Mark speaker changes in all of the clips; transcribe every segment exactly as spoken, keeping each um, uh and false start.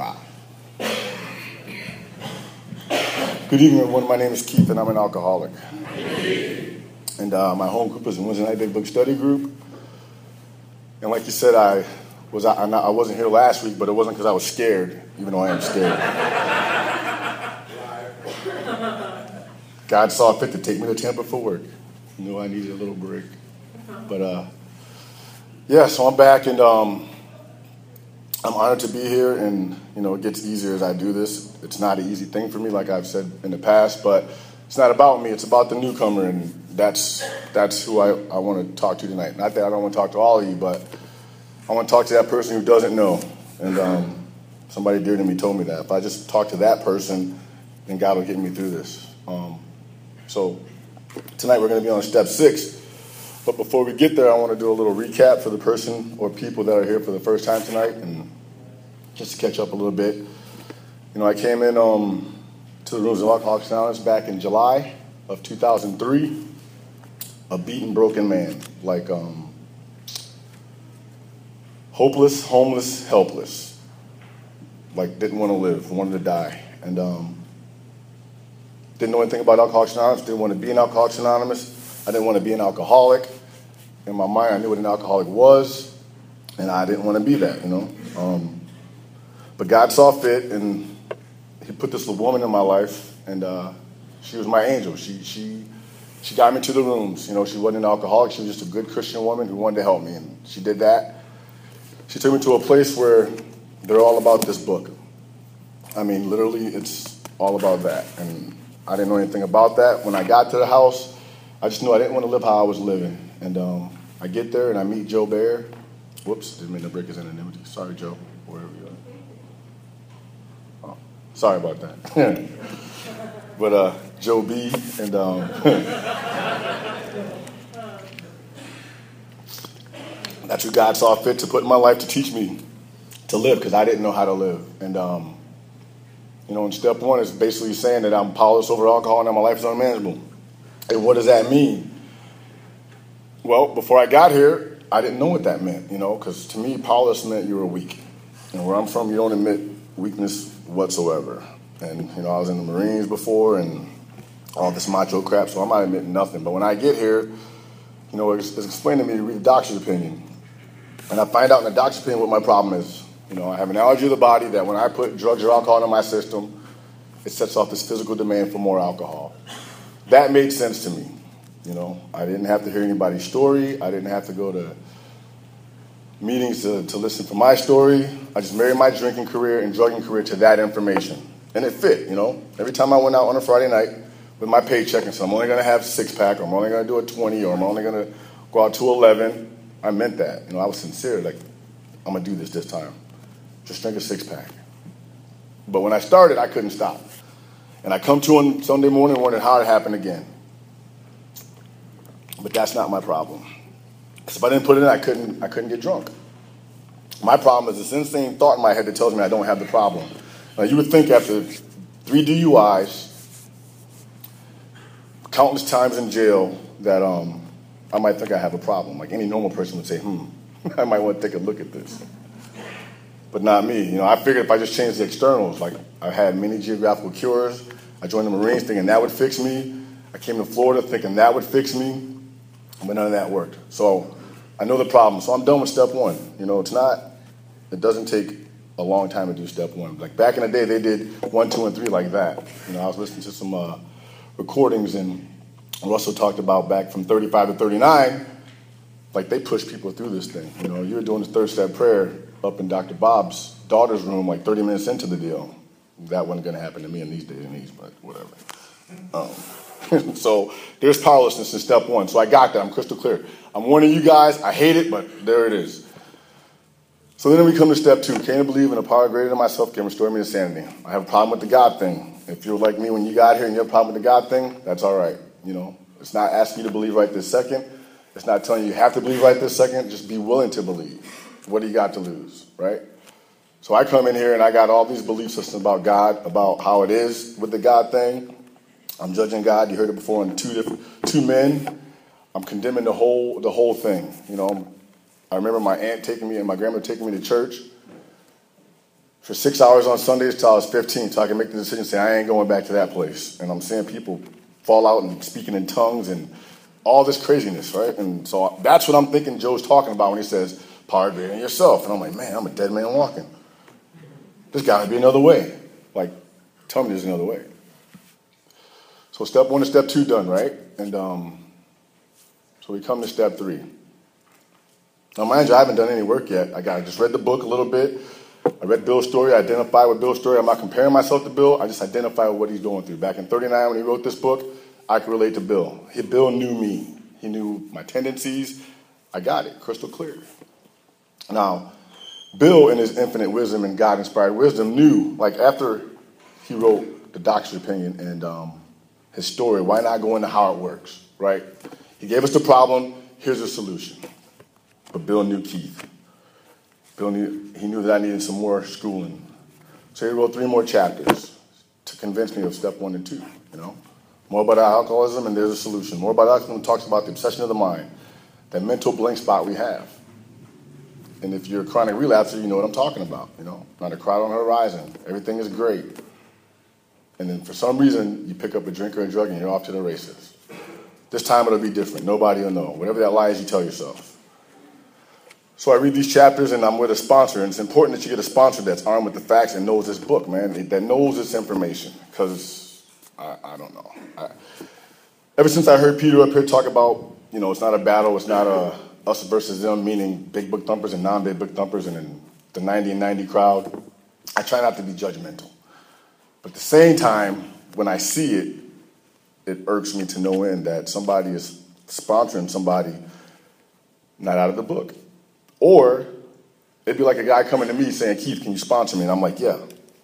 Speaker 1: Wow. Good evening, everyone. My name is Keith, and I'm an alcoholic. And uh, my home group is the Wednesday Night Big Book Study Group. And like you said, I was I, not, I wasn't here last week, but it wasn't because I was scared, even though I am scared. God saw fit to take me to Tampa for work. I knew I needed a little break. But uh, yeah, so I'm back, and um, I'm honored to be here. And you know, it gets easier as I do this. It's not an easy thing for me, like I've said in the past, but it's not about me. It's about the newcomer, and that's that's who I, I want to talk to tonight. Not that I don't want to talk to all of you, but I want to talk to that person who doesn't know. And um, somebody dear to me told me that. If I just talk to that person, then God will get me through this. Um, so tonight we're going to be on step six. But before we get there, I want to do a little recap for the person or people that are here for the first time tonight, and just to catch up a little bit. You know, I came in um, to the rooms of Alcoholics Anonymous back in July of two thousand three, a beaten, broken man, like um, hopeless, homeless, helpless, like didn't want to live, wanted to die, and um, didn't know anything about Alcoholics Anonymous, didn't want to be an Alcoholics Anonymous. I didn't want to be an alcoholic. In my mind, I knew what an alcoholic was, and I didn't want to be that, you know. Um, but God saw fit, and He put this little woman in my life, and uh, she was my angel. She she she got me to the rooms. You know, she wasn't an alcoholic. She was just a good Christian woman who wanted to help me, and she did that. She took me to a place where they're all about this book. I mean, literally, it's all about that, and I didn't know anything about that. When I got to the house, I just knew I didn't want to live how I was living. And um, I get there and I meet Joe Bear. Whoops, didn't mean to break his anonymity. Sorry, Joe, wherever you are. Oh, sorry about that. But uh, Joe B. and um, that's who God saw fit to put in my life to teach me to live, because I didn't know how to live. And um, you know, in step one is basically saying that I'm powerless over alcohol and that my life is unmanageable. And what does that mean? Well, before I got here, I didn't know what that meant, you know, because to me, powerless meant you were weak. And where I'm from, you don't admit weakness whatsoever. And, you know, I was in the Marines before and all this macho crap, so I'm not admitting nothing. But when I get here, you know, it's, it's explained to me to read the doctor's opinion. And I find out in the doctor's opinion what my problem is. You know, I have an allergy of the body that when I put drugs or alcohol into my system, it sets off this physical demand for more alcohol. That made sense to me. You know, I didn't have to hear anybody's story. I didn't have to go to meetings to, to listen to my story. I just married my drinking career and drugging career to that information. And it fit, you know. Every time I went out on a Friday night with my paycheck and said, I'm only going to have a six-pack, or I'm only going to do a twenty, or I'm only going to go out to eleven, I meant that. You know, I was sincere, like, I'm going to do this this time. Just drink a six-pack. But when I started, I couldn't stop. And I come to on Sunday morning wondering how it happened again. But that's not my problem. Because if I didn't put it in, I couldn't, I couldn't get drunk. My problem is this insane thought in my head that tells me I don't have the problem. Now, you would think after three D U Is, countless times in jail, that um, I might think I have a problem. Like any normal person would say, hmm, I might want to take a look at this. But not me. You know, I figured if I just changed the externals, like I had many geographical cures. I joined the Marines thinking that would fix me. I came to Florida thinking that would fix me. But none of that worked. So I know the problem. So I'm done with step one. You know, it's not, it doesn't take a long time to do step one. Like back in the day, they did one, two, and three like that. You know, I was listening to some uh, recordings, and Russell talked about back from thirty-five to thirty-nine, like they push people through this thing. You know, you were doing the third step prayer up in Doctor Bob's daughter's room like thirty minutes into the deal. That wasn't going to happen to me in these days and age, but whatever. Um, so there's powerlessness in step one. So I got that. I'm crystal clear. I'm warning you guys. I hate it, but there it is. So then we come to step two. Can you believe in a power greater than myself can restore me to sanity? I have a problem with the God thing. If you're like me when you got here and you have a problem with the God thing, that's all right. You know, it's not asking you to believe right this second. It's not telling you you have to believe right this second. Just be willing to believe. What do you got to lose, right? So I come in here and I got all these belief systems about God, about how it is with the God thing. I'm judging God. You heard it before in two different two men. I'm condemning the whole the whole thing. You know, I remember my aunt taking me and my grandmother taking me to church, for six hours on Sundays till I was fifteen, so I can make the decision, say, I ain't going back to that place. And I'm seeing people fall out and speaking in tongues and all this craziness, right? And so that's what I'm thinking Joe's talking about when he says, power greater than yourself. And I'm like, man, I'm a dead man walking. There's got to be another way. Like, tell me there's another way. So step one and step two done, right? And um, so we come to step three. Now, mind you, I haven't done any work yet. I got I just read the book a little bit. I read Bill's story. I identified with Bill's story. I'm not comparing myself to Bill. I just identify with what he's going through. Back in thirty-nine when he wrote this book, I could relate to Bill. He, Bill knew me. He knew my tendencies. I got it, crystal clear. Now, Bill, in his infinite wisdom and God-inspired wisdom, knew, like after he wrote the doctor's opinion and um, his story, why not go into how it works, right? He gave us the problem. Here's a solution. But Bill knew Keith. Bill knew, he knew that I needed some more schooling. So he wrote three more chapters to convince me of step one and two, you know? More about alcoholism, and there's a solution. More about alcoholism talks about the obsession of the mind, that mental blank spot we have. And if you're a chronic relapser, you know what I'm talking about, you know? Not a crowd on the horizon. Everything is great. And then for some reason, you pick up a drink or a drug and you're off to the races. This time it'll be different. Nobody will know. Whatever that lie is, you tell yourself. So I read these chapters, and I'm with a sponsor, and it's important that you get a sponsor that's armed with the facts and knows this book, man, that knows this information, because I, I don't know. I, ever since I heard Peter up here talk about, you know, it's not a battle, it's not a us versus them, meaning big book thumpers and non-big book thumpers and then the ninety and ninety crowd, I try not to be judgmental. But at the same time, when I see it, it irks me to no end that somebody is sponsoring somebody not out of the book. Or it'd be like a guy coming to me saying, Keith, can you sponsor me? And I'm like, yeah.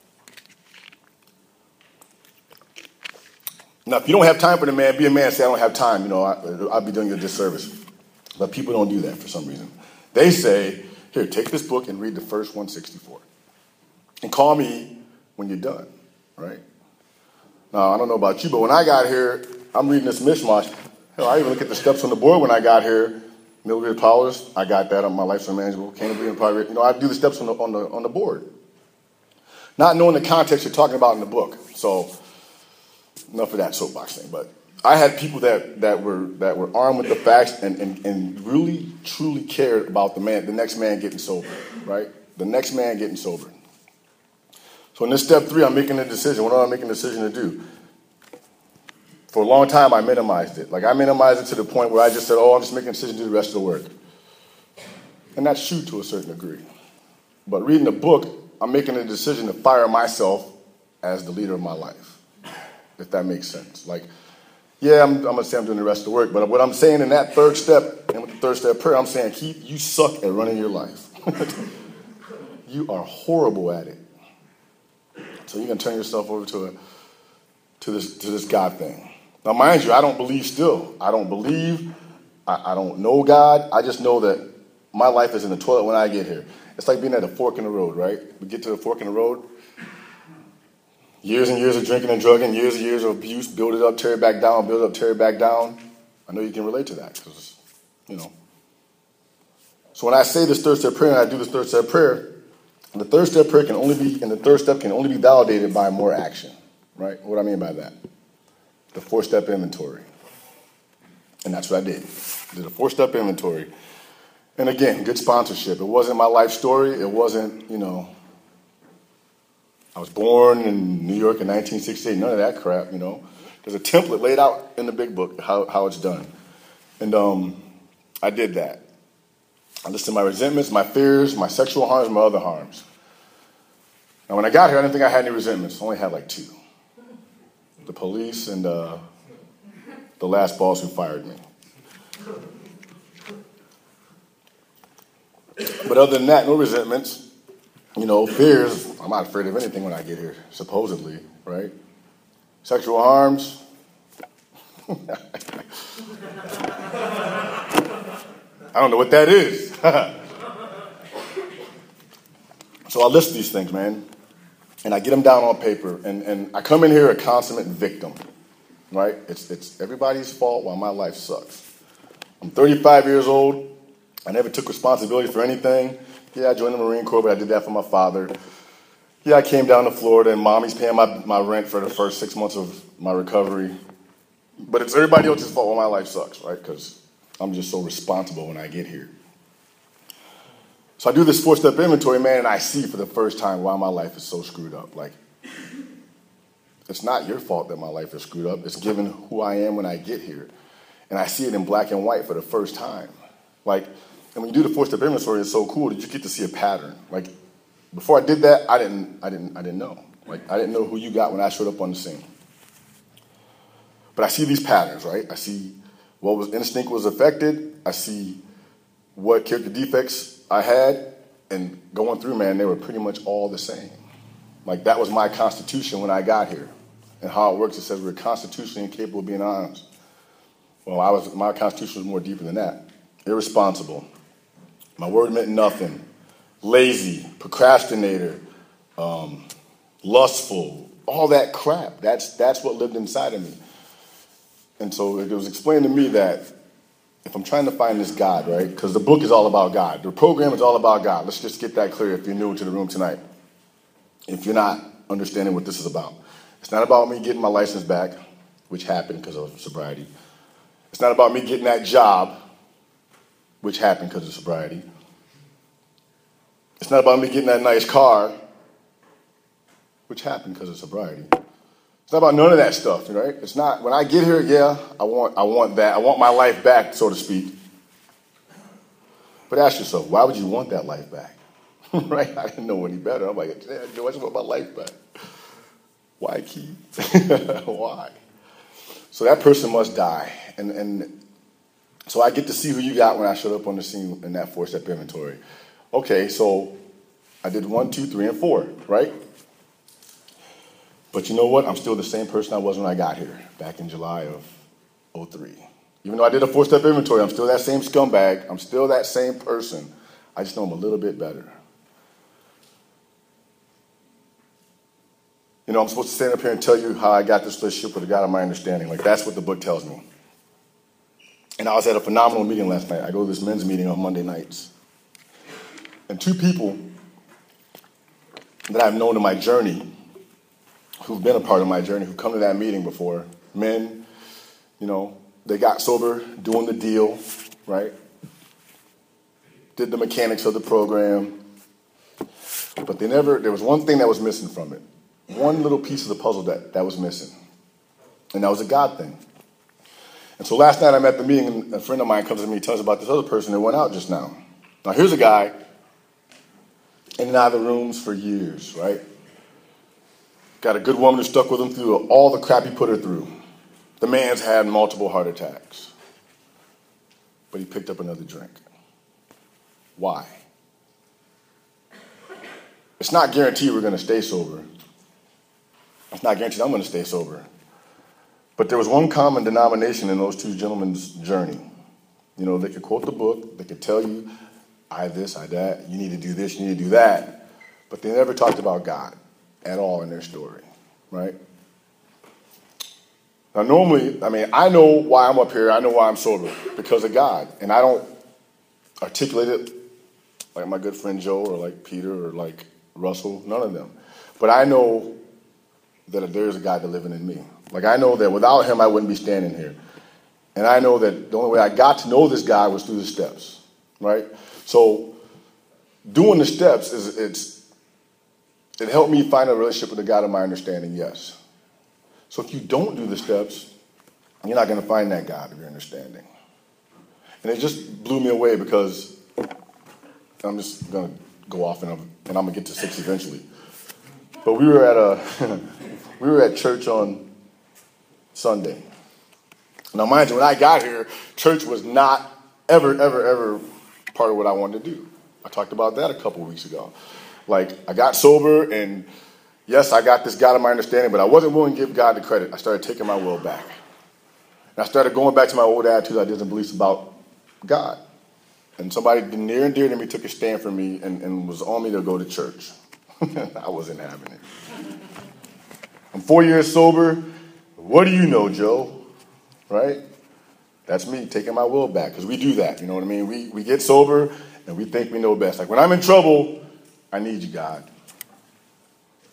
Speaker 1: Now, if you don't have time for the man, be a man, say, I don't have time. You know, I, I'll be doing you a disservice. But people don't do that for some reason. They say, here, take this book and read the first one sixty-four. And call me when you're done, right? Now, I don't know about you, but when I got here, I'm reading this mishmash. Hell, I even look at the steps on the board when I got here. Mildred Powers, I got that on my Life's Unmanageable. Canterbury and Private. You know, I do the steps on the, on the on the board. Not knowing the context you're talking about in the book. So, enough of that soapbox thing. But I had people that, that were that were armed with the facts and, and, and really, truly cared about the man, the next man getting sober, right? The next man getting sober. So in this step three, I'm making a decision. What am I making a decision to do? For a long time, I minimized it. Like, I minimized it to the point where I just said, oh, I'm just making a decision to do the rest of the work. And that's true to a certain degree. But reading the book, I'm making a decision to fire myself as the leader of my life, if that makes sense. Like, yeah, I'm, I'm going to say I'm doing the rest of the work, but what I'm saying in that third step, and with the third step prayer, I'm saying, Keith, you suck at running your life. You are horrible at it. So you're going to turn yourself over to a, to this to this God thing. Now, mind you, I don't believe still. I don't believe. I, I don't know God. I just know that my life is in the toilet when I get here. It's like being at a fork in the road, right? We get to the fork in the road. Years and years of drinking and drugging, years and years of abuse, build it up, tear it back down, build it up, tear it back down. I know you can relate to that because, you know. So when I say this third step prayer and I do this third step prayer, the third step prayer can only be, and the third step can only be validated by more action, right? What do I mean by that? The four-step inventory. And that's what I did. I did a four-step inventory. And again, good sponsorship. It wasn't my life story. It wasn't, you know, I was born in New York in nineteen sixty-eight. None of that crap, you know. There's a template laid out in the big book, how, how it's done. And um, I did that. I listed my resentments, my fears, my sexual harms, my other harms. Now, when I got here, I didn't think I had any resentments. I only had like two. The police and uh, the last boss who fired me. But other than that, no resentments. You know, fears. I'm not afraid of anything when I get here, supposedly, right? Sexual harms. I don't know what that is. So I list these things, man. And I get them down on paper, and, and I come in here a consummate victim, right? It's it's everybody's fault while my life sucks. I'm thirty-five years old. I never took responsibility for anything. Yeah, I joined the Marine Corps, but I did that for my father. Yeah, I came down to Florida, and mommy's paying my, my rent for the first six months of my recovery. But it's everybody else's fault when my life sucks, right? Because I'm just so responsible when I get here. So I do this four-step inventory, man, and I see for the first time why my life is so screwed up. Like, it's not your fault that my life is screwed up. It's given who I am when I get here. And I see it in black and white for the first time. Like, and when you do the four-step inventory, it's so cool that you get to see a pattern. Like, before I did that, I didn't, I didn't, I didn't know. Like, I didn't know who you got when I showed up on the scene. But I see these patterns, right? I see what was instinct was affected. I see what character defects I had. And going through, man, they were pretty much all the same. Like, that was my constitution when I got here. And how it works, it says we're constitutionally incapable of being honest. Well, I was, my constitution was more deeper than that. Irresponsible. My word meant nothing. Lazy, procrastinator, um, lustful, all that crap. That's, that's what lived inside of me. And so it was explained to me that if I'm trying to find this God, right, because the book is all about God. The program is all about God. Let's just get that clear if you're new to the room tonight. If you're not understanding what this is about. It's not about me getting my license back, which happened because of sobriety. It's not about me getting that job, which happened because of sobriety. It's not about me getting that nice car, which happened because of sobriety. It's not about none of that stuff, right? It's not, when I get here, yeah, I want, I want that. I want my life back, so to speak. But ask yourself, why would you want that life back? Right? I didn't know any better. I'm like, yeah, Joe, I just want my life back. Why, Keith? Why? So that person must die. And, and so I get to see who you got when I showed up on the scene in that four-step inventory. Okay, so I did one, two, three, and four, right? But you know what? I'm still the same person I was when I got here back in July of oh three. Even though I did a four-step inventory, I'm still that same scumbag. I'm still that same person. I just know I'm a little bit better. You know, I'm supposed to stand up here and tell you how I got this relationship with the God of my understanding. Like, that's what the book tells me. And I was at a phenomenal meeting last night. I go to this men's meeting on Monday nights. And two people that I've known in my journey, who've been a part of my journey, who've come to that meeting before, men, you know, they got sober, doing the deal, right? Did the mechanics of the program. But they never, there was one thing that was missing from it. One little piece of the puzzle that, that was missing. And that was a God thing. And so last night I'm at the meeting, and a friend of mine comes to me and tells about this other person that went out just now. Now here's a guy in and out of the rooms for years, right? Got a good woman who stuck with him through all the crap he put her through. The man's had multiple heart attacks. But he picked up another drink. Why? It's not guaranteed we're going to stay sober. It's not guaranteed I'm going to stay sober. But there was one common denomination in those two gentlemen's journey. You know, they could quote the book. They could tell you, I this, I that. You need to do this, you need to do that. But they never talked about God at all in their story, right? Now, normally, I mean, I know why I'm up here. I know why I'm sober, because of God. And I don't articulate it like my good friend Joe or like Peter or like Russell, none of them. But I know that there is a God that living in me. Like, I know that without him, I wouldn't be standing here. And I know that the only way I got to know this guy was through the steps, right? So doing the steps, is it's it helped me find a relationship with the God of my understanding, yes. So if you don't do the steps, you're not going to find that God of your understanding. And it just blew me away, because I'm just going to go off and I'm, and I'm going to get to six eventually. But we were at a we were at church on Sunday. Now, mind you, when I got here, church was not ever, ever, ever part of what I wanted to do. I talked about that a couple of weeks ago. Like, I got sober, and yes, I got this God of my understanding, but I wasn't willing to give God the credit. I started taking my will back. And I started going back to my old attitudes, ideas, and beliefs about God. And somebody near and dear to me took a stand for me and, and was on me to go to church. I wasn't having it. I'm four years sober. What do you know, Joe? Right? That's me taking my will back, because we do that. You know what I mean? We we get sober and we think we know best. Like, when I'm in trouble, I need you, God.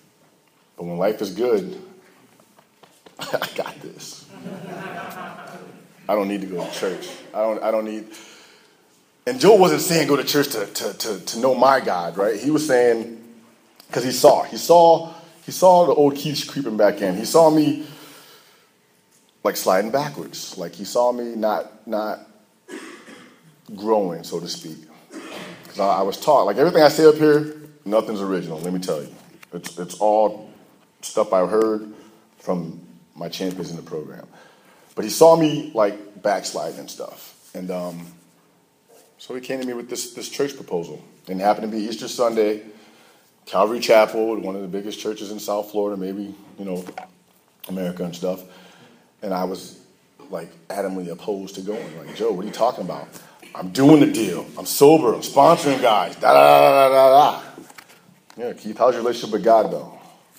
Speaker 1: But when life is good, I got this. I don't need to go to church. I don't I don't need... And Joe wasn't saying go to church to, to, to, to know my God, right? He was saying, because he saw. He saw he saw the old Keith creeping back in. He saw me like sliding backwards. Like he saw me not not growing, so to speak. Because I, I was taught, like everything I say up here, nothing's original, let me tell you. It's it's all stuff I heard from my champions in the program. But he saw me like backsliding and stuff. And um, so he came to me with this, this church proposal. And it happened to be Easter Sunday, Calvary Chapel, one of the biggest churches in South Florida, maybe, you know, America and stuff. And I was like adamantly opposed to going. Like, Joe, what are you talking about? I'm doing the deal. I'm sober. I'm sponsoring guys. Da da da da da da. Yeah, Keith, how's your relationship with God though?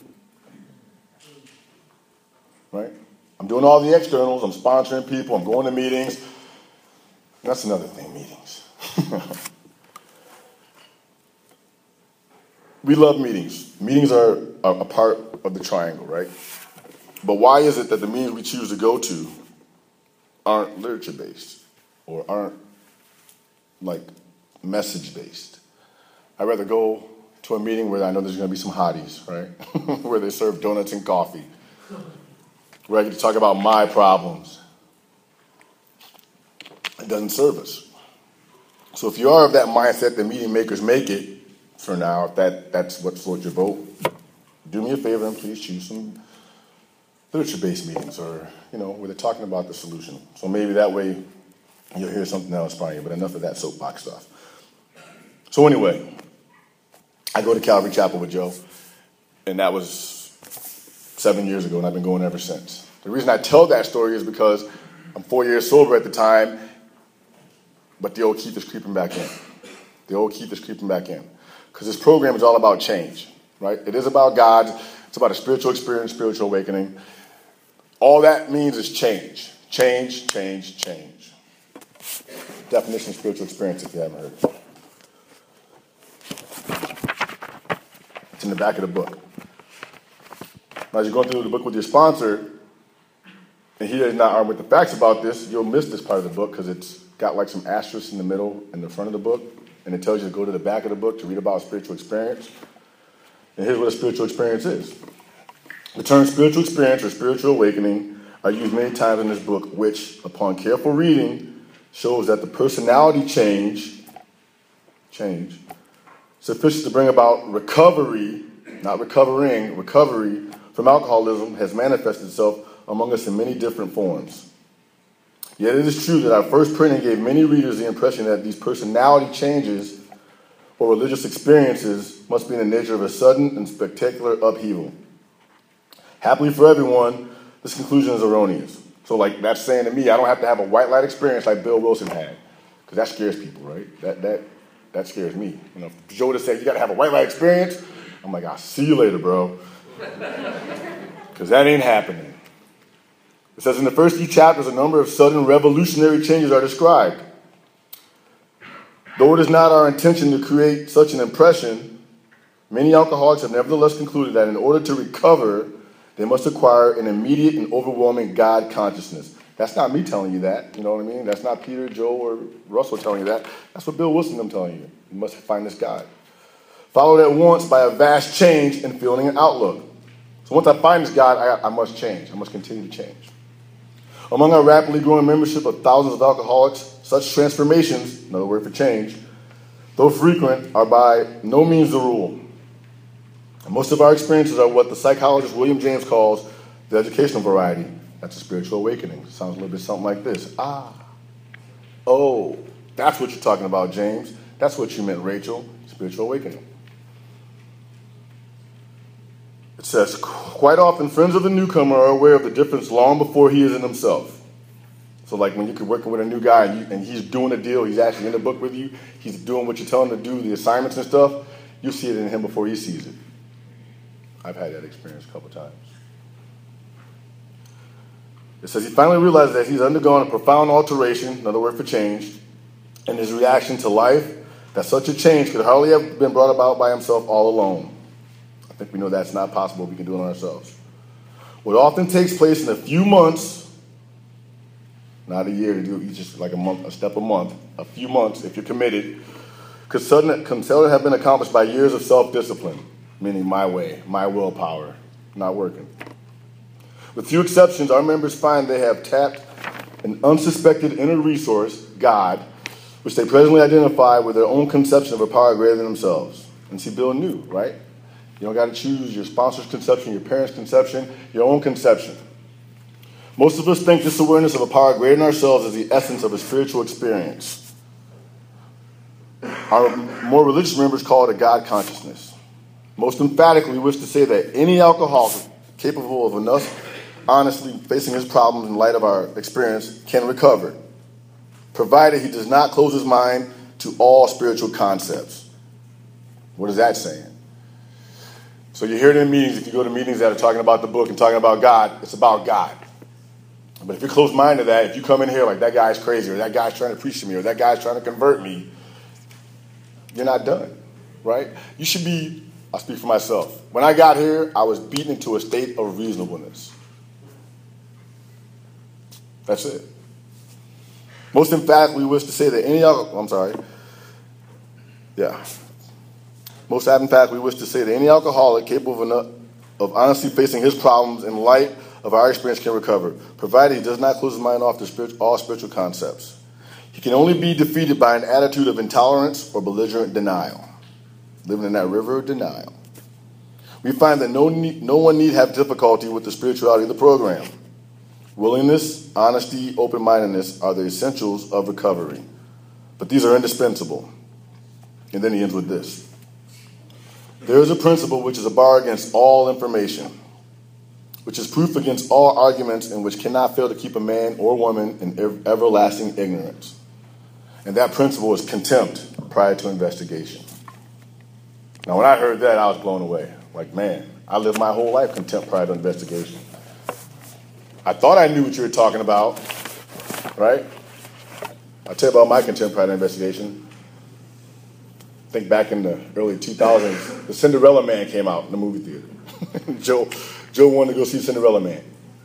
Speaker 1: Right? I'm doing all the externals. I'm sponsoring people. I'm going to meetings. That's another thing, meetings. We love meetings. Meetings are a part of the triangle, right? But why is it that the meetings we choose to go to aren't literature-based or aren't, like, message-based? I'd rather go to a meeting where I know there's going to be some hotties, right? Where they serve donuts and coffee. Where I get to talk about my problems. It doesn't serve us. So if you are of that mindset that meeting makers make it, for now, if that, that's what floats your boat, do me a favor and please choose some literature-based meetings or, you know, where they're talking about the solution. So maybe that way you'll hear something else probably, but enough of that soapbox stuff. So anyway, I go to Calvary Chapel with Joe, and that was seven years ago, and I've been going ever since. The reason I tell that story is because I'm four years sober at the time, but the old Keith is creeping back in. The old Keith is creeping back in. Because this program is all about change, right? It is about God. It's about a spiritual experience, spiritual awakening. All that means is change. Change, change, change. Definition of spiritual experience, if you haven't heard it. It's in the back of the book. Now, as you're going through the book with your sponsor, and he is not armed with the facts about this, you'll miss this part of the book because it's got like some asterisks in the middle and the front of the book. And it tells you to go to the back of the book to read about spiritual experience. And here's what a spiritual experience is. The term spiritual experience or spiritual awakening are used many times in this book, which, upon careful reading, shows that the personality change, change, sufficient to bring about recovery, not recovering, recovery from alcoholism has manifested itself among us in many different forms. Yet it is true that our first printing gave many readers the impression that these personality changes or religious experiences must be in the nature of a sudden and spectacular upheaval. Happily for everyone, this conclusion is erroneous. So like that's saying to me, I don't have to have a white light experience like Bill Wilson had, because that scares people, right? That that that scares me. You know, if Joe would have said, you got to have a white light experience, I'm like, I'll see you later, bro. Because that ain't happening. It says in the first few chapters, a number of sudden revolutionary changes are described. Though it is not our intention to create such an impression, many alcoholics have nevertheless concluded that in order to recover, they must acquire an immediate and overwhelming God consciousness. That's not me telling you that, you know what I mean? That's not Peter, Joe, or Russell telling you that. That's what Bill Wilson is telling you. You must find this God. Followed at once by a vast change in feeling and outlook. So once I find this God, I, I must change. I must continue to change. Among our rapidly growing membership of thousands of alcoholics, such transformations, another word for change, though frequent, are by no means the rule. And most of our experiences are what the psychologist William James calls the educational variety. That's a spiritual awakening. Sounds a little bit something like this. Ah, oh, that's what you're talking about, James. That's what you meant, Rachel. Spiritual awakening. It says, quite often friends of the newcomer are aware of the difference long before he is in himself. So like when you're working with a new guy and, you, and he's doing a deal, he's actually in the book with you, he's doing what you're telling him to do, the assignments and stuff, you see it in him before he sees it. I've had that experience a couple times. It says he finally realizes that he's undergone a profound alteration, another word for change, in his reaction to life, that such a change could hardly have been brought about by himself all alone. I think we know that's not possible. We can do it on ourselves. What often takes place in a few months, not a year to do each, just like a month, a step a month, a few months, if you're committed, could suddenly, could suddenly have been accomplished by years of self-discipline, meaning my way, my willpower, not working. With few exceptions, our members find they have tapped an unsuspected inner resource, God, which they presently identify with their own conception of a power greater than themselves. And see, Bill knew, right? You don't got to choose your sponsor's conception, your parents' conception, your own conception. Most of us think this awareness of a power greater than ourselves is the essence of a spiritual experience. Our more religious members call it a God consciousness. Most emphatically, we wish to say that any alcoholic capable of enough honestly facing his problems in light of our experience can recover, provided he does not close his mind to all spiritual concepts. What is that saying? So you hear it in meetings, if you go to meetings that are talking about the book and talking about God, it's about God. But if you're close-minded to that, if you come in here like that guy's crazy, or that guy's trying to preach to me, or that guy's trying to convert me, you're not done, right? You should be, I'll speak for myself. When I got here, I was beaten into a state of reasonableness. That's it. Most emphatically, we wish to say that any alcohol, I'm sorry. Yeah. Most emphatically, we wish to say that any alcoholic capable of, enough, of honestly facing his problems in light of our experience can recover, provided he does not close his mind off to spiritual, all spiritual concepts. He can only be defeated by an attitude of intolerance or belligerent denial, living in that river of denial. We find that no, need, no one need have difficulty with the spirituality of the program. Willingness, honesty, open-mindedness are the essentials of recovery. But these are indispensable. And then he ends with this. There is a principle which is a bar against all information, which is proof against all arguments, and which cannot fail to keep a man or woman in ev- everlasting ignorance. And that principle is contempt prior to investigation. Now, when I heard that, I was blown away. Like, man, I lived my whole life contempt prior to investigation. I thought I knew what you were talking about, right? I'll tell you about my contempt prior to investigation. I think back in the early two thousands, the Cinderella Man came out in the movie theater. Joe, Joe wanted to go see Cinderella Man.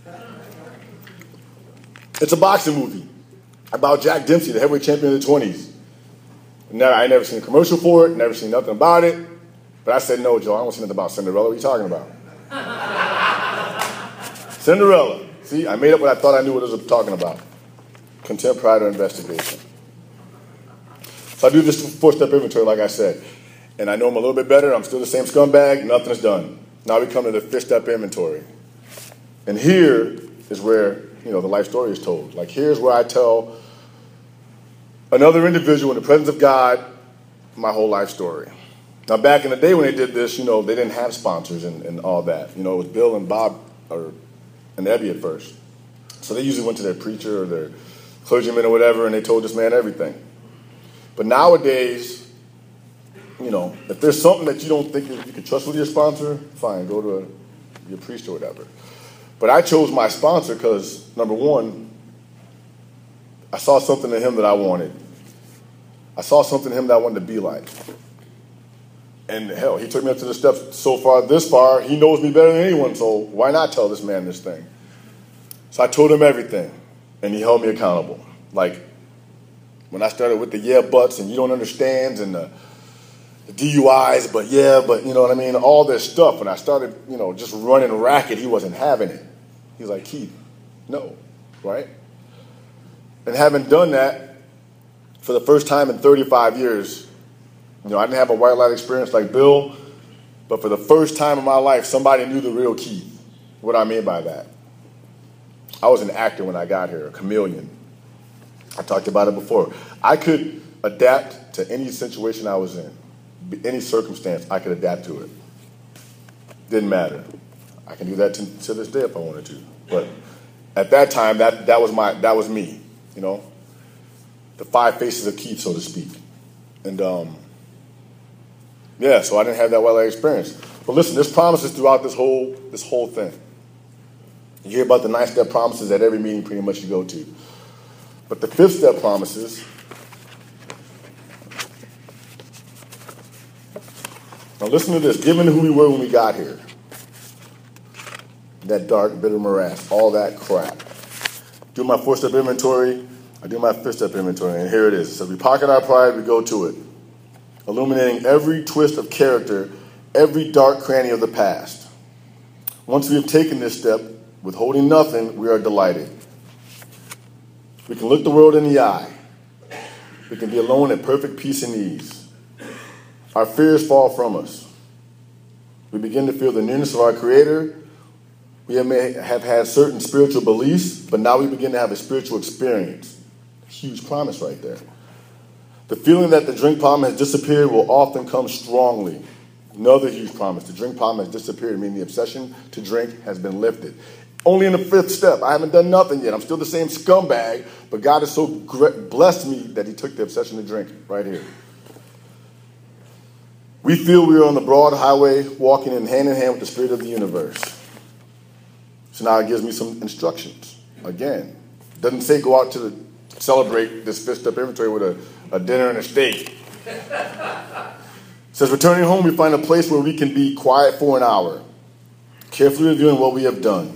Speaker 1: It's a boxing movie about Jack Dempsey, the heavyweight champion of the twenties. Never, I never seen a commercial for it, never seen nothing about it. But I said, no, Joe, I don't see nothing about Cinderella. What are you talking about? Cinderella. See, I made up what I thought I knew what it was talking about. Contempt prior to investigation. So I do this four-step inventory, like I said. And I know I'm a little bit better. I'm still the same scumbag. Nothing's done. Now we come to the fifth-step inventory. And here is where, you know, the life story is told. Like, here's where I tell another individual in the presence of God my whole life story. Now, back in the day when they did this, you know, they didn't have sponsors and, and all that. You know, it was Bill and Bob or and Ebby at first. So they usually went to their preacher or their clergyman or whatever, and they told this man everything. But nowadays, you know, if there's something that you don't think you, you can trust with your sponsor, fine, go to a, your priest or whatever. But I chose my sponsor because, number one, I saw something in him that I wanted. I saw something in him that I wanted to be like. And hell, he took me up to the steps so far, this far, he knows me better than anyone, so why not tell this man this thing? So I told him everything, and he held me accountable. Like, when I started with the yeah buts and you don't understand and the, the D U Is, but yeah, but you know what I mean, all this stuff, when I started, you know, just running racket, he wasn't having it. He's like, Keith, no, right? And having done that for the first time in thirty-five years, you know, I didn't have a white light experience like Bill, but for the first time in my life, somebody knew the real Keith. What I mean by that? I was an actor when I got here, a chameleon. I talked about it before. I could adapt to any situation I was in, any circumstance, I could adapt to it. Didn't matter. I can do that to, to this day if I wanted to. But at that time, that, that was my that was me, you know, the five faces of Keith, so to speak. And um, yeah, so I didn't have that white light experience. But listen, there's promises throughout this whole this whole thing. You hear about the nine-step promises at every meeting pretty much you go to. But the fifth step promises, Now listen to this. Given who we were when we got here, that dark, bitter morass, all that crap. Do my four-step inventory. I do my fifth-step inventory, and here it is. It says, we pocket our pride, we go to it, illuminating every twist of character, every dark cranny of the past. Once we have taken this step, withholding nothing, we are delighted. We can look the world in the eye. We can be alone at perfect peace and ease. Our fears fall from us. We begin to feel the nearness of our Creator. We may have had certain spiritual beliefs, but now we begin to have a spiritual experience. Huge promise right there. The feeling that the drink problem has disappeared will often come strongly. Another huge promise. The drink problem has disappeared, meaning the obsession to drink has been lifted. Only in the fifth step. I haven't done nothing yet. I'm still the same scumbag, but God has so blessed me that he took the obsession to drink right here. We feel we are on the broad highway, walking in hand in hand with the spirit of the universe. So now it gives me some instructions. Again, it doesn't say go out to the, celebrate this fifth step inventory with a, a dinner and a steak. It says, returning home, we find a place where we can be quiet for an hour, carefully reviewing what we have done.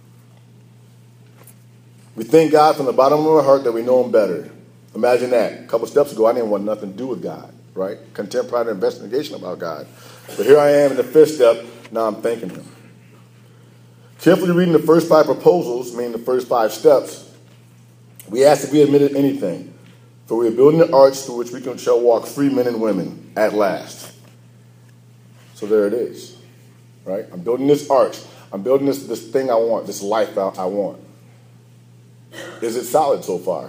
Speaker 1: We thank God from the bottom of our heart that we know him better. Imagine that. A couple steps ago, I didn't want nothing to do with God, right? Contempt, pride, and investigation about God. But here I am in the fifth step. Now I'm thanking him. Carefully reading the first five proposals, meaning the first five steps, we ask if we admitted anything. For we are building an arch through which we can shall walk free men and women at last. So there it is, right? I'm building this arch. I'm building this, this thing I want, this life I, I want. Is it solid so far?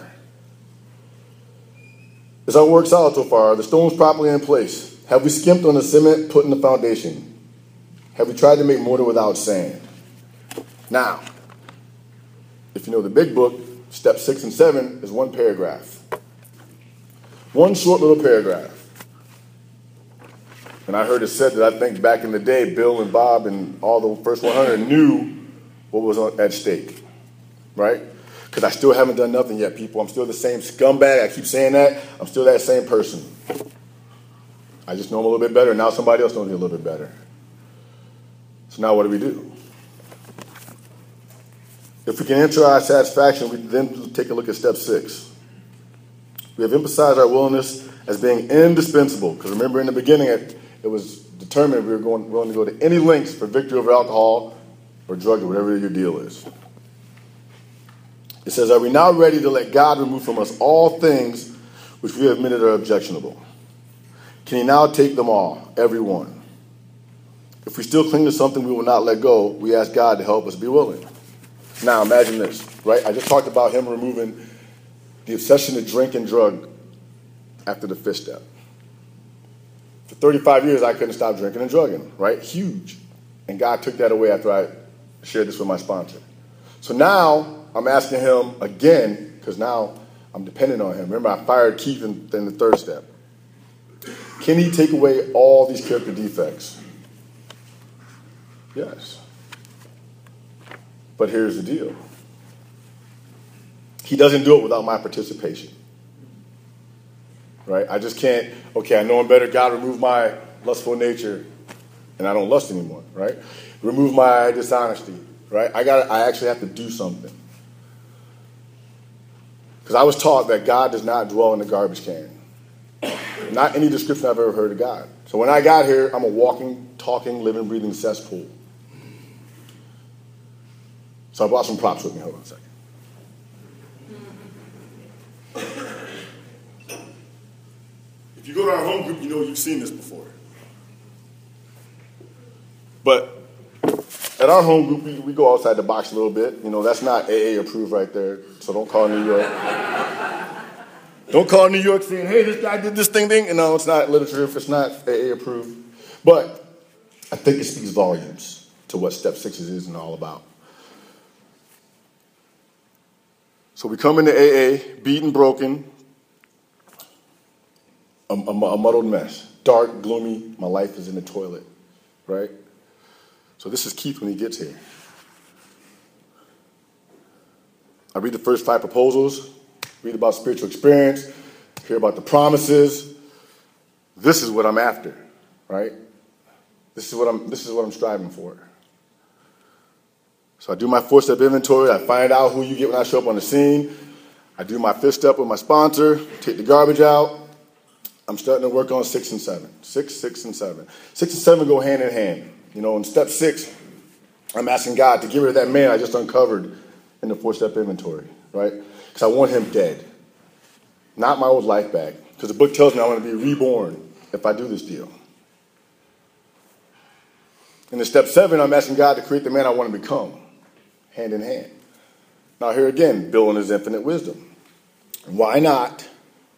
Speaker 1: Is our work solid so far? Are the stones properly in place? Have we skimped on the cement put in the foundation? Have we tried to make mortar without sand? Now, if you know the big book, step six and seven is one paragraph. One short little paragraph. And I heard it said that I think back in the day, Bill and Bob and all the first one hundred knew what was at stake, right? Because I still haven't done nothing yet, people. I'm still the same scumbag. I keep saying that. I'm still that same person. I just know him a little bit better. Now somebody else knows me a little bit better. So now what do we do? If we can enter our satisfaction, we then take a look at step six. We have emphasized our willingness as being indispensable. Because remember in the beginning, it, it was determined we were going, willing to go to any lengths for victory over alcohol or drug or whatever your deal is. It says, are we now ready to let God remove from us all things which we have admitted are objectionable? Can he now take them all, every one? If we still cling to something we will not let go, we ask God to help us be willing. Now imagine this, right? I just talked about him removing the obsession to drink and drug after the fifth step. For thirty-five years, I couldn't stop drinking and drugging, right? Huge. And God took that away after I shared this with my sponsor. So now I'm asking him again, because now I'm dependent on him. Remember, I fired Keith in, in the third step. Can he take away all these character defects? Yes. But here's the deal. He doesn't do it without my participation. Right? I just can't, okay, I know him better. God, remove my lustful nature, and I don't lust anymore, right? Remove my dishonesty, right? I got, I actually have to do something. Because I was taught that God does not dwell in the garbage can. Not any description I've ever heard of God. So when I got here, I'm a walking, talking, living, breathing cesspool. So I brought some props with me. Hold on a second. If you go to our home group, you know you've seen this before. But at our home group, we, we go outside the box a little bit. You know, that's not A A approved right there. So don't call New York. Don't call New York saying, hey, this guy did this thing, thing. And no, it's not literature if it's not A A approved. But I think it speaks volumes to what step six is and all about. So we come into A A, beaten, broken, a, a, a muddled mess. Dark, gloomy, my life is in the toilet, right? So this is Keith when he gets here. I read the first five proposals, read about spiritual experience, hear about the promises. This is what I'm after, right? This is what I'm, this is what I'm striving for. So I do my four-step inventory. I find out who you get when I show up on the scene. I do my fifth step with my sponsor, take the garbage out. I'm starting to work on six and seven. Six, six, and seven. Six and seven go hand in hand. You know, in step six, I'm asking God to get rid of that man I just uncovered in the four-step inventory, right? Because I want him dead. Not my old life back. Because the book tells me I want to be reborn if I do this deal. In the step seven, I'm asking God to create the man I want to become, hand in hand. Now here again, Bill in his infinite wisdom. Why not?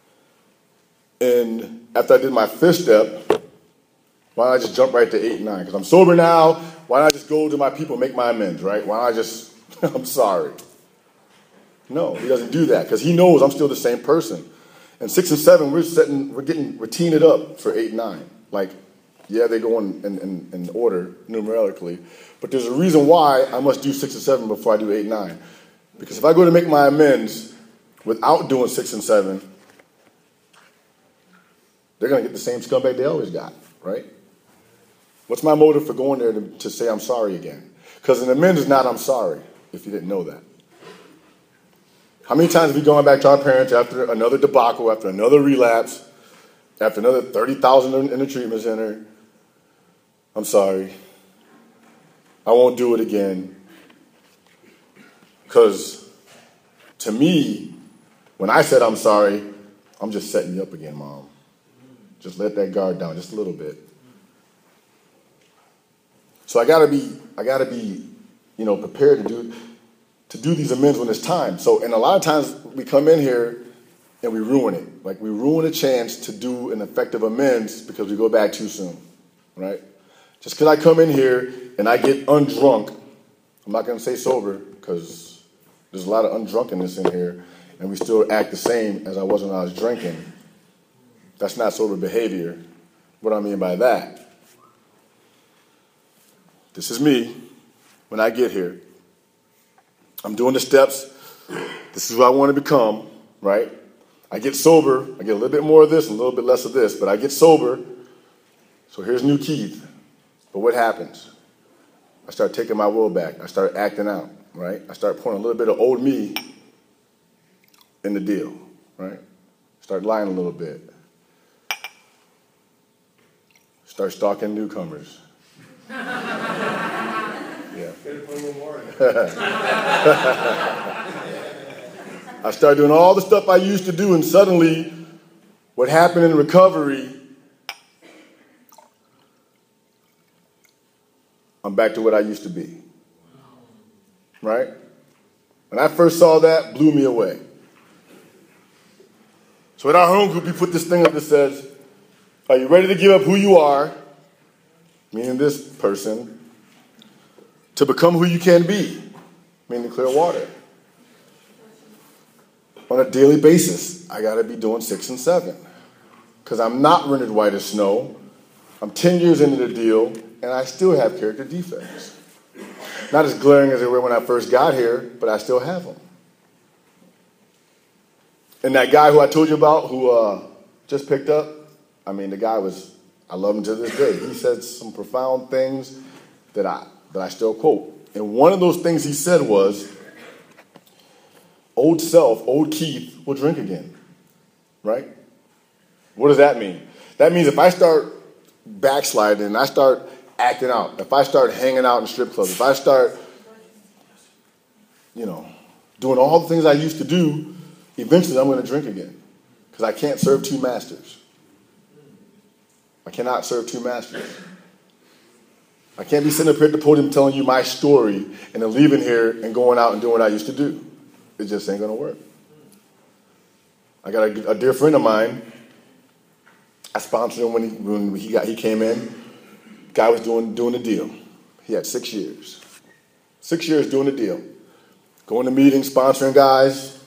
Speaker 1: And after I did my fifth step, why not I just jump right to eight and nine? Because I'm sober now. Why not I just go to my people and make my amends, right? Why not I just, I'm sorry. No, he doesn't do that because he knows I'm still the same person. And six and seven, we're setting, we're getting, we're teeing it up for eight and nine. Like, yeah, they go in, in, in, in order numerically, but there's a reason why I must do six and seven before I do eight and nine. Because if I go to make my amends without doing six and seven, they're going to get the same scumbag they always got, right? What's my motive for going there to, to say I'm sorry again? Because an amends is not I'm sorry, if you didn't know that. How many times have we gone back to our parents after another debacle, after another relapse, after another thirty thousand in the treatment center? I'm sorry. I won't do it again. Because to me, when I said I'm sorry, I'm just setting you up again, Mom. Just let that guard down just a little bit. So I gotta be, I gotta be, you know, prepared to do to do these amends when it's time. So, and a lot of times we come in here and we ruin it. Like we ruin a chance to do an effective amends because we go back too soon, right? Just because I come in here and I get undrunk, I'm not gonna say sober because there's a lot of undrunkenness in here, and we still act the same as I was when I was drinking. That's not sober behavior. What I mean by that, this is me when I get here. I'm doing the steps. This is what I want to become, right? I get sober. I get a little bit more of this, a little bit less of this, but I get sober. So here's new Keith. But what happens? I start taking my will back. I start acting out, right? I start pouring a little bit of old me in the deal, right? Start lying a little bit. Start stalking newcomers. Yeah. I started doing all the stuff I used to do, and suddenly what happened in recovery, I'm back to what I used to be. Right? When I first saw that, blew me away. So in our home group, we put this thing up that says, are you ready to give up who you are, meaning this person, to become who you can be, meaning clear water? On a daily basis, I got to be doing six and seven because I'm not rendered white as snow. I'm ten years into the deal, and I still have character defects. Not as glaring as they were when I first got here, but I still have them. And that guy who I told you about who uh, just picked up, I mean, the guy was, I love him to this day. He said some profound things that I that I still quote. And one of those things he said was, old self, old Keith, will drink again. Right? What does that mean? That means if I start backsliding and I start acting out, if I start hanging out in strip clubs, if I start, you know, doing all the things I used to do, eventually I'm going to drink again because I can't serve two masters. I cannot serve two masters. I can't be sitting up here at the podium telling you my story and then leaving here and going out and doing what I used to do. It just ain't going to work. I got a, a dear friend of mine. I sponsored him when he, when he, got, he came in. Guy was doing, doing the deal. He had six years. Six years doing the deal. Going to meetings, sponsoring guys.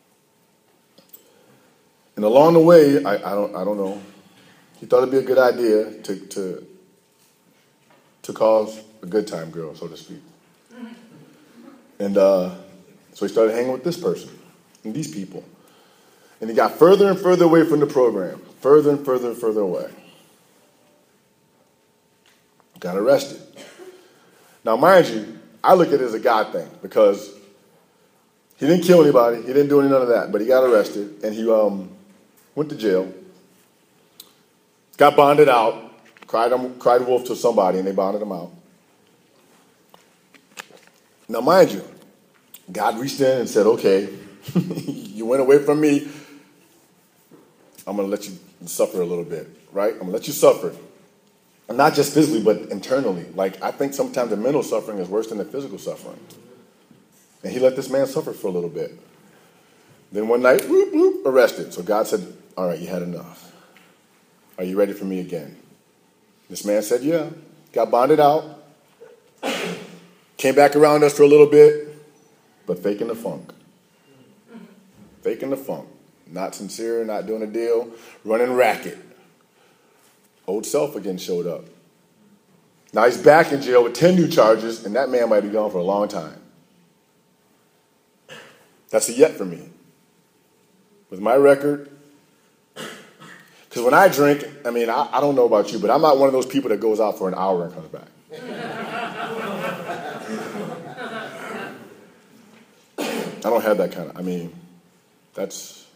Speaker 1: And along the way, I, I don't I don't know, he thought it'd be a good idea to to to cause a good time girl, so to speak. And uh, so he started hanging with this person and these people. And he got further and further away from the program. Further and further and further away. got arrested. Now, mind you, I look at it as a God thing because he didn't kill anybody. He didn't do any none of that, but he got arrested, and he um, went to jail, got bonded out, cried, um, cried wolf to somebody, and they bonded him out. Now, mind you, God reached in and said, okay, you went away from me. I'm going to let you suffer a little bit, right? I'm going to let you suffer. And not just physically, but internally. Like, I think sometimes the mental suffering is worse than the physical suffering. And he let this man suffer for a little bit. Then one night, whoop, whoop, arrested. So God said, all right, you had enough. Are you ready for me again? This man said, yeah. Got bonded out. Came back around us for a little bit, but faking the funk. Faking the funk. Not sincere, not doing a deal, running racket. Old self again showed up. Now he's back in jail with ten new charges, and that man might be gone for a long time. That's a yet for me. With my record, because when I drink, I mean, I, I don't know about you, but I'm not one of those people that goes out for an hour and comes back. I don't have that kind of, I mean, that's,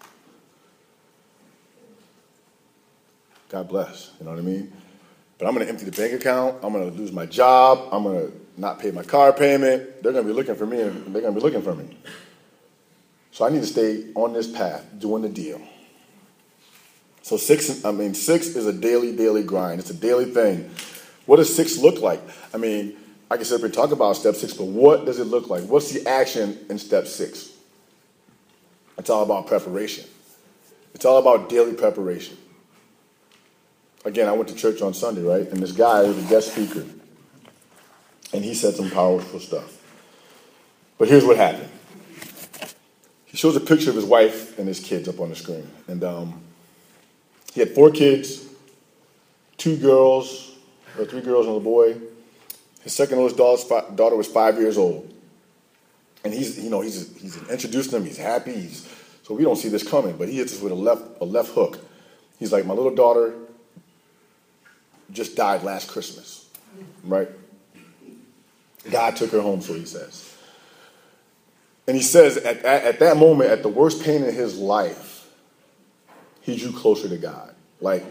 Speaker 1: God bless, you know what I mean? But I'm going to empty the bank account. I'm going to lose my job. I'm going to not pay my car payment. They're going to be looking for me, and they're going to be looking for me. So I need to stay on this path, doing the deal. So six, I mean, six is a daily, daily grind. It's a daily thing. What does six look like? I mean, I can sit up and talk about step six, but what does it look like? What's the action in step six? It's all about preparation. It's all about daily preparation. Again, I went to church on Sunday, right? And this guy was a guest speaker. And he said some powerful stuff. But here's what happened. He shows a picture of his wife and his kids up on the screen. And um, he had four kids, two girls, or three girls and a boy. His second oldest daughter was five years old. And he's, you know, he's, he's introducing them. He's happy. He's, so we don't see this coming. But he hits us with a left, a left hook. He's like, my little daughter just died last Christmas, right? God took her home, so he says. And he says at, at, at that moment, at the worst pain in his life, he drew closer to God. Like,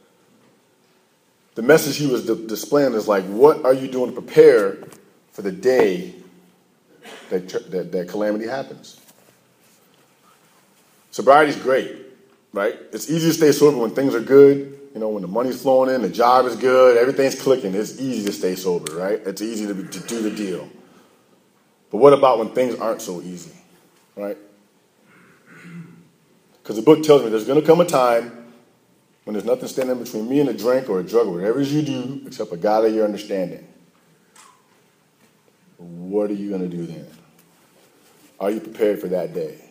Speaker 1: the message he was di- displaying is like, what are you doing to prepare for the day that, that, that calamity happens? Sobriety is great, right? It's easy to stay sober when things are good. You know, when the money's flowing in, the job is good, everything's clicking. It's easy to stay sober, right? It's easy to, be, to do the deal. But what about when things aren't so easy, right? Because the book tells me there's going to come a time when there's nothing standing between me and a drink or a drug or whatever it is you do except a God of your understanding. What are you going to do then? Are you prepared for that day?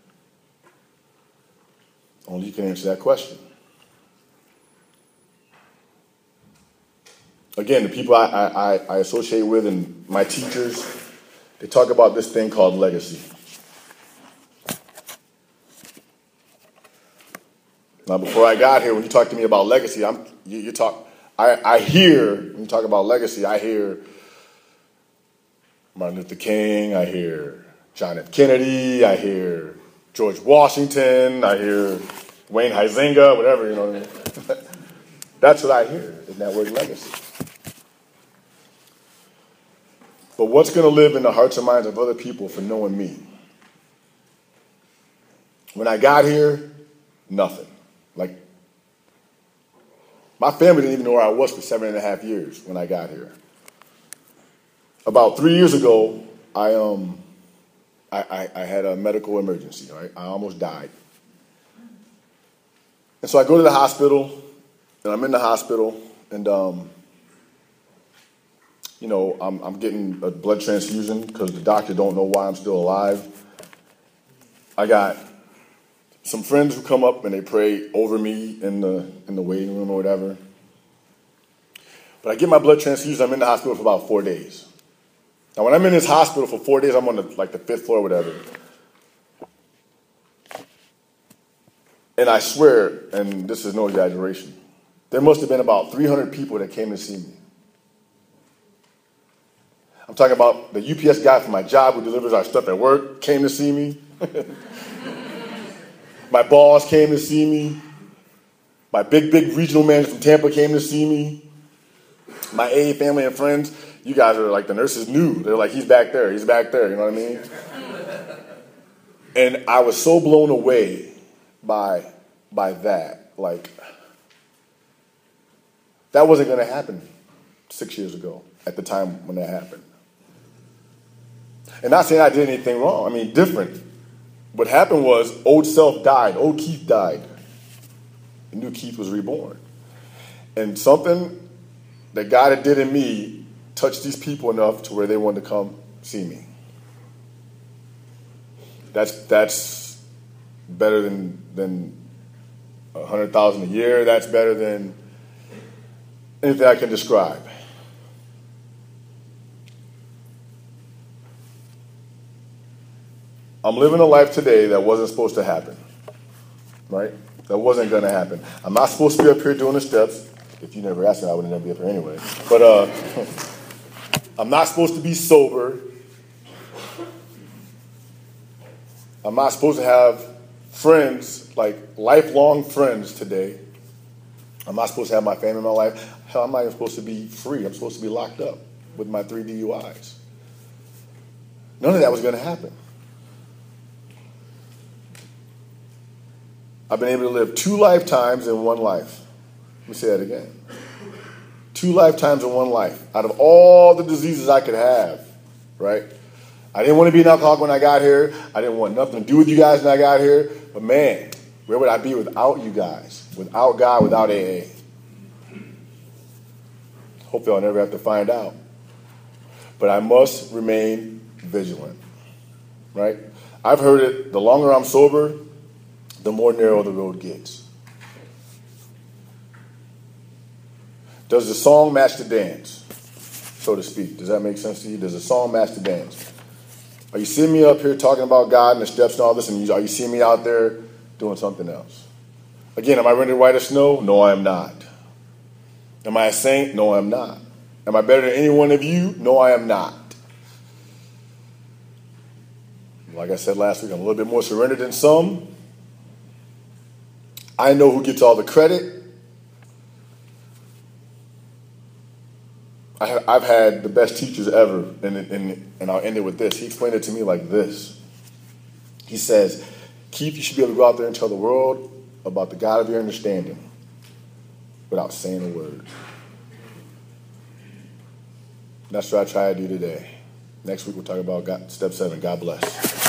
Speaker 1: Only you can answer that question. Again, the people I, I, I associate with and my teachers, they talk about this thing called legacy. Now, before I got here, when you talk to me about legacy, I'm you, you talk. I, I hear when you talk about legacy, I hear Martin Luther King, I hear John F. Kennedy, I hear George Washington, I hear Wayne Huizenga, whatever, you know what I mean. That's what I hear in that word legacy. But what's going to live in the hearts and minds of other people for knowing me? When I got here, nothing. Like, my family didn't even know where I was for seven and a half years when I got here. About three years ago, I um, I, I, I had a medical emergency, right? I almost died. And so I go to the hospital, and I'm in the hospital, and um, you know, I'm, I'm getting a blood transfusion because the doctor don't know why I'm still alive. I got some friends who come up and they pray over me in the in the waiting room or whatever. But I get my blood transfusion. I'm in the hospital for about four days. Now, when I'm in this hospital for four days, I'm on the, like the fifth floor or whatever. And I swear, and this is no exaggeration, there must have been about three hundred people that came to see me. I'm talking about the U P S guy from my job who delivers our stuff at work came to see me. My boss came to see me. My big, big regional manager from Tampa came to see me. My A A family and friends, you guys are like, the nurses knew. They're like, he's back there, he's back there, you know what I mean? And I was so blown away by, by that. Like, that wasn't going to happen six years ago at the time when that happened. And not saying I did anything wrong. I mean, different. What happened was old self died. Old Keith died. And new Keith was reborn. And something that God had did in me touched these people enough to where they wanted to come see me. That's that's better than than a hundred thousand a year. That's better than anything I can describe. I'm living a life today that wasn't supposed to happen, right? That wasn't going to happen. I'm not supposed to be up here doing the steps. If you never asked me, I would never be up here anyway. But uh, I'm not supposed to be sober. I'm not supposed to have friends, like lifelong friends today. I'm not supposed to have my family in my life. Hell, I'm not even supposed to be free. I'm supposed to be locked up with my three D U Is. None of that was going to happen. I've been able to live two lifetimes in one life. Let me say that again. Two lifetimes in one life. Out of all the diseases I could have, right? I didn't want to be an alcoholic when I got here. I didn't want nothing to do with you guys when I got here. But man, where would I be without you guys? Without God, without A A? Hopefully I'll never have to find out. But I must remain vigilant, right? I've heard it, the longer I'm sober, the more narrow the road gets. Does the song match the dance, so to speak? Does that make sense to you? Does the song match the dance? Are you seeing me up here talking about God and the steps and all this, and are you seeing me out there doing something else? Again, am I rendered white as snow? No, I am not. Am I a saint? No, I am not. Am I better than any one of you? No, I am not. Like I said last week, I'm a little bit more surrendered than some. I know who gets all the credit. I have, I've had the best teachers ever, and, and, and I'll end it with this. He explained it to me like this. He says, Keith, you should be able to go out there and tell the world about the God of your understanding without saying a word. That's what I try to do today. Next week we'll talk about God, step seven. God bless.